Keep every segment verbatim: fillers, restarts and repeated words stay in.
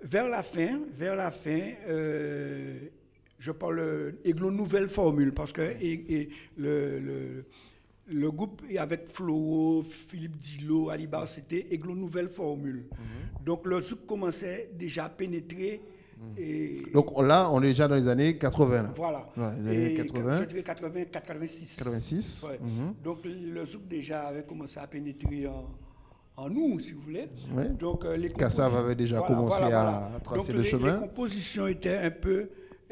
vers la fin, vers la fin, euh, je parle Aiglon nouvelle formule parce que et, et le, le, le groupe avec Flo, Philippe Dilo, Alibar, c'était Aiglon nouvelle formule. Mm-hmm. Donc le zouk commençait déjà à pénétrer. Mm. Et, donc là, on est déjà dans les années quatre-vingts. Là. Voilà. Ouais, les années et quatre-vingts. Je dirais quatre-vingts, quatre-vingt-six. quatre-vingt-six. Ouais. Mm-hmm. Donc le zouk déjà avait commencé à pénétrer en, en nous, si vous voulez. Ouais. Donc euh, les Kassav avait déjà voilà, commencé voilà, à voilà. tracer donc, le les, chemin. Les compositions étaient un peu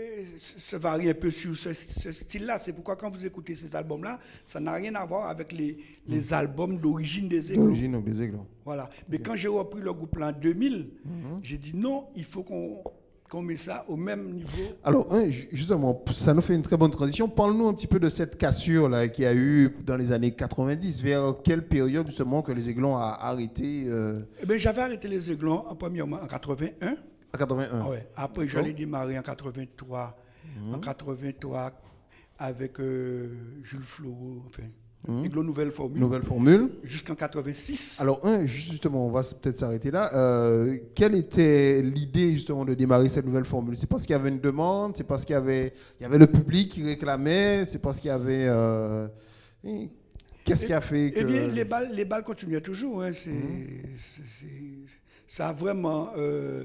se varie un peu sur ce, ce style-là. C'est pourquoi quand vous écoutez ces albums-là, ça n'a rien à voir avec les, les mmh. albums d'origine des Aiglons. D'origine des Aiglons. Voilà. Mais okay. quand j'ai repris le groupe en deux mille, mmh. j'ai dit non, il faut qu'on, qu'on mette ça au même niveau. Alors, hein, justement, ça nous fait une très bonne transition. Parle-nous un petit peu de cette cassure-là qu'il y a eu dans les années quatre-vingt-dix. Vers quelle période, justement, que les Aiglons a arrêté euh... eh bien, j'avais arrêté les Aiglons, en premièrement, en quatre-vingt-un. En quatre-vingt-un. Ah ouais. Après, j'allais démarrer en quatre-vingt-trois. Mmh. En quatre-vingt-trois, avec euh, Jules Floro, enfin, mmh. Aiglon Nouvelle Formule. Nouvelle Formule. Jusqu'en quatre-vingt-six. Alors, un, justement, on va peut-être s'arrêter là. Euh, quelle était l'idée, justement, de démarrer cette nouvelle formule? C'est parce qu'il y avait une demande? C'est parce qu'il y avait, il y avait le public qui réclamait? C'est parce qu'il y avait... Euh, qu'est-ce et, qui a fait que... Eh bien, les balles, les balles continuaient toujours. Hein. C'est, mmh. c'est, c'est, ça a vraiment... Euh,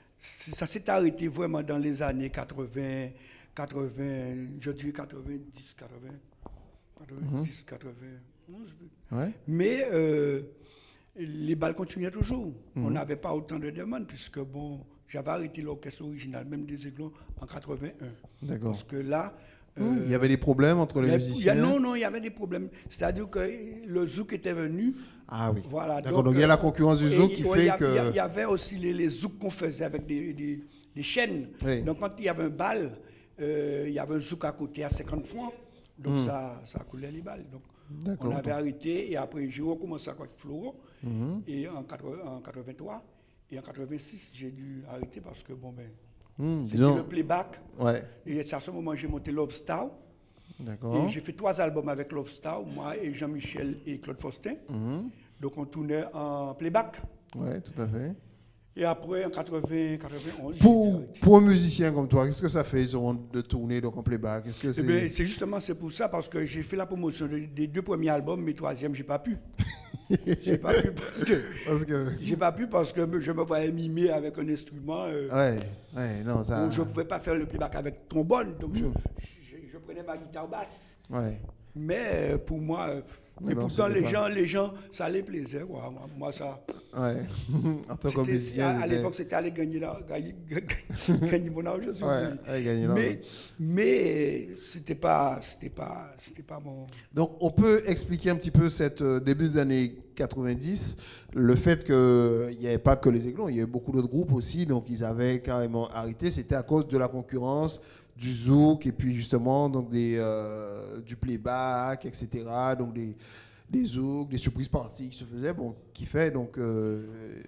ça s'est arrêté vraiment dans les années quatre-vingts, quatre-vingts, je dirais quatre-vingt-dix, quatre-vingts, quatre-vingt-dix, mmh. quatre-vingt-onze. Ouais. Mais euh, les balles continuaient toujours. Mmh. On n'avait pas autant de demandes puisque bon, j'avais arrêté l'orchestre original, même des Aiglons, en quatre-vingt-un. D'accord. Parce que là... Euh, il y avait des problèmes entre les a, musiciens? A, non, non, il y avait des problèmes. C'est-à-dire que le zouk était venu. Ah oui. Voilà, d'accord, donc, donc il y a la concurrence du zouk qui ouais, fait y a, que... Il y avait aussi les, les zouks qu'on faisait avec des, des, des chaînes. Oui. Donc quand il y avait un bal, euh, il y avait un zouk à côté à cinquante francs. Donc mm. ça, ça coulait les balles. Donc d'accord, on avait donc. arrêté et après j'ai recommencé avec Floro. Mm-hmm. Et en, en quatre-vingt-trois et en quatre-vingt-six, j'ai dû arrêter parce que bon ben... Mm, c'était disons... le playback. Ouais. Et c'est à ce moment que j'ai monté Love Star. D'accord. Et j'ai fait trois albums avec Love Star, moi et Jean-Michel et Claude Faustin. Mm-hmm. Donc on tournait en playback. Oui, tout à fait. Et après, en quatre-vingts, quatre-vingt-onze... Pour, pour un musicien comme toi, qu'est-ce que ça fait de tourner donc en playback? Est-ce que c'est... Eh bien, c'est justement c'est pour ça, parce que j'ai fait la promotion de, des deux premiers albums, mais troisième, j'ai pas pu. j'ai pas pu parce que... Parce que... J'ai pas pu parce que je me voyais mimer avec un instrument. Euh, ouais, ouais, non, ça... Où je ne pouvais pas faire le playback avec trombone, donc mm. je, je, je prenais ma guitare basse. Ouais. Mais euh, pour moi... Euh, Mais et bon, pourtant, les gens, les gens, ça les plaisait. Moi, moi ça... Ouais. En tant que musicien... À, à l'époque, c'était aller gagner, la, gagner, gagner mon argent. Ouais, ouais, gagner mais mais c'était pas, c'était pas, c'était pas mon... Donc, on peut expliquer un petit peu cette euh, début des années quatre-vingt-dix, le fait qu'il n'y avait pas que les Aiglons, il y avait beaucoup d'autres groupes aussi, donc ils avaient carrément arrêté. C'était à cause de la concurrence du zouk et puis justement donc des, euh, du playback, et cetera. Donc des, des zouks, des surprises parties qui se faisaient, bon, qui fait donc euh,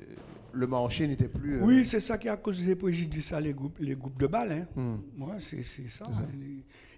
le marché n'était plus... Euh... Oui, c'est ça qui a causé préjudice à les groupes, les groupes de balles. Hein. Mm. Ouais, c'est, c'est ça.